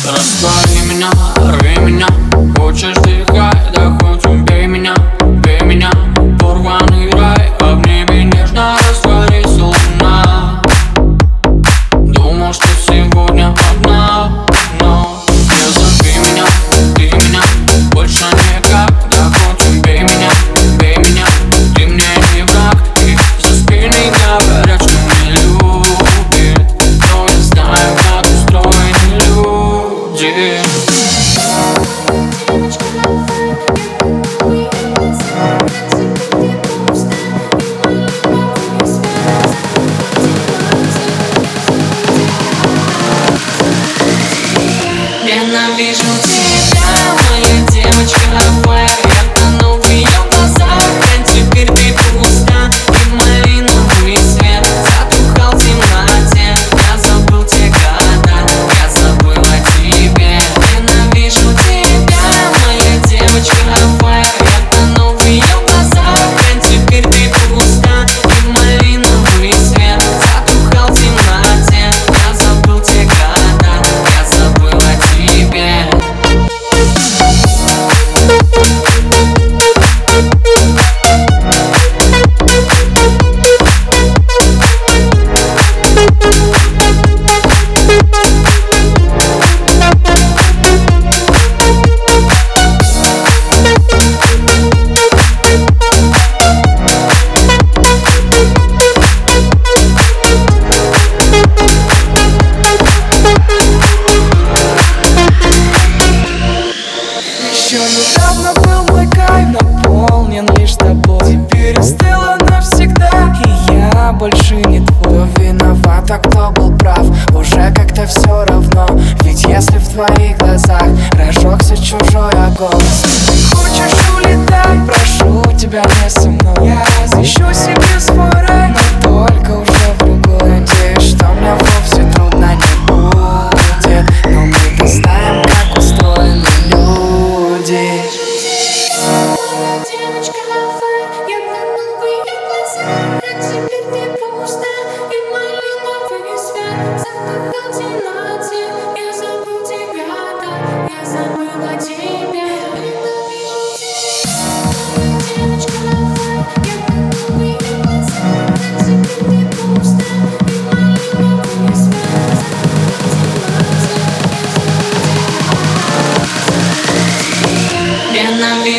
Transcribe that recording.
Раствори меня, рви меня, хочешь дыхай, да хоть убей меня, бей меня, порванный рай, а в небе нежно растворись луна. Думал, что сегодня одна, но не зови меня, ты меня больше никак, да хоть убей меня, бей меня, ты мне не враг. И за спиной говорят, что не любит, но я знаю, как устроены люди. Ненавижу тебя, моя девочка Фэ. Я тону в ее глазах, а теперь ты пуста. И малиновый свет затухал в темноте. Я забыл те года, я забыл о тебе. Ненавижу тебя, моя девочка Фэ. Я тону в ее глазах, а теперь ты пуста. И малиновый свет затухал в темноте. Я забыл те года, я забыл о тебе. Еще недавно был мой кайф наполнен лишь тобой. Теперь остыла навсегда, и я больше не твой. Кто виноват, а кто был прав, уже как-то все равно. Ведь если в твоих глазах разжегся чужой огонь, ты хочешь улетать, прошу тебя не со мной. Я разыщу себе свой рай, но только уже в другой. Надеюсь, что мне вовсе трудно не будет, но мы-то знаем, как устроены люди. Девочка Фэ, я тону в ее глазах, а теперь ты пуста. И малиновый свет затухал в темноте. Я забыл те года, я забыл о тебе. Ненавижу тебя, девочка Фэ. Я тону в ее глазах, а теперь ты пуста. И малиновый свет затухал в темноте. Я забыл те года. Ненавижу